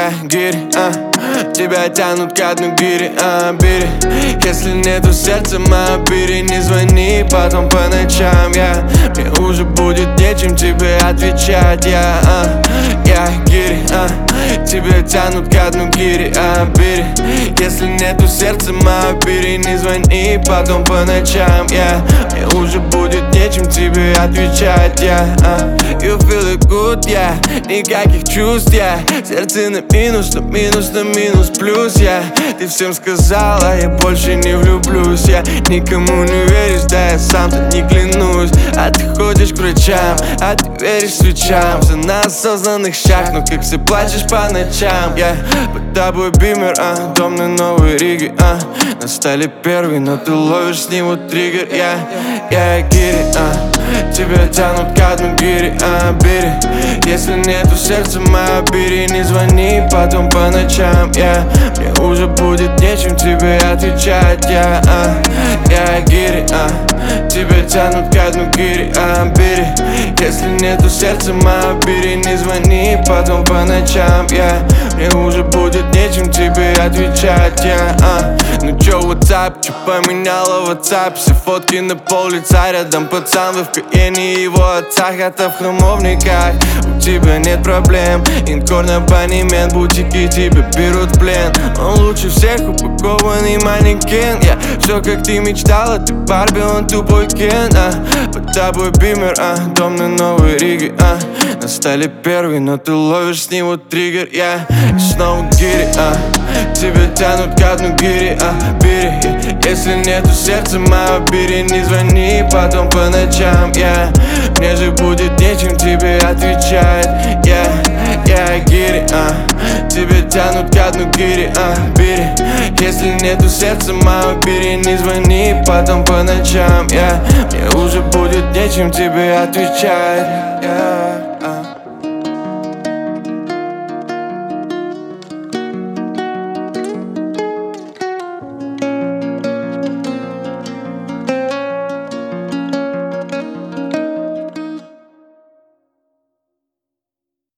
я гири, тебя тянут ко дну гири, бери. Если нету сердца, моя бери, не звони потом по ночам, мне уже будет нечем тебе отвечать, я гири, тебя тянут ко дну гири, бери. Если нету сердца, моя бери, не звони потом по ночам, мне уже будет нечем тебе отвечать, You feel it good, никаких чувств, сердце на минус, на минус, на минус плюс, Ты всем сказала, я больше не влюблюсь, никому не веришь, да я сам-то не клянусь. А ты ходишь к врачам, а ты веришь свечам, все на осознанных щах, но как ты плачешь по ночам, Под тобой бимер, дом на Новой Риге, На столе первый, но ты ловишь с него триггер, я гири, тебя тянут ко дну гири, бери. Если нету сердца, моя бери, не звони потом по ночам, мне уже будет нечем тебе отвечать, я гири, тебя тянут ко дну гири, бери. Если нету сердца, моя бери, не звони потом по ночам, мне уже будет нечем тебе отвечать, Ну чё, WhatsApp, чё поменяла WhatsApp? Все фотки на пол лица, рядом пацан в ФКНе, его отца, хата в Храмовниках. У тебя нет проблем, инкорн абонемент, бутики тебя берут в плен. Он лучше всех упакованный манекен, все как ты мечтала, ты Барби, он тупой Кен, Под тобой бимер, дом на Новой Риге, На столе первый, но ты ловишь с него триггер, И снова гири, тебя тянут ко дну гири, бери. Если нету сердца, моя бери, не звони потом по ночам, Мне же будет нечем тебе отвечать, я гири, тебя тянут ко дну гири, бери. Если нету сердца, моя бери, не звони потом по ночам, Мне уже будет нечем тебе отвечать,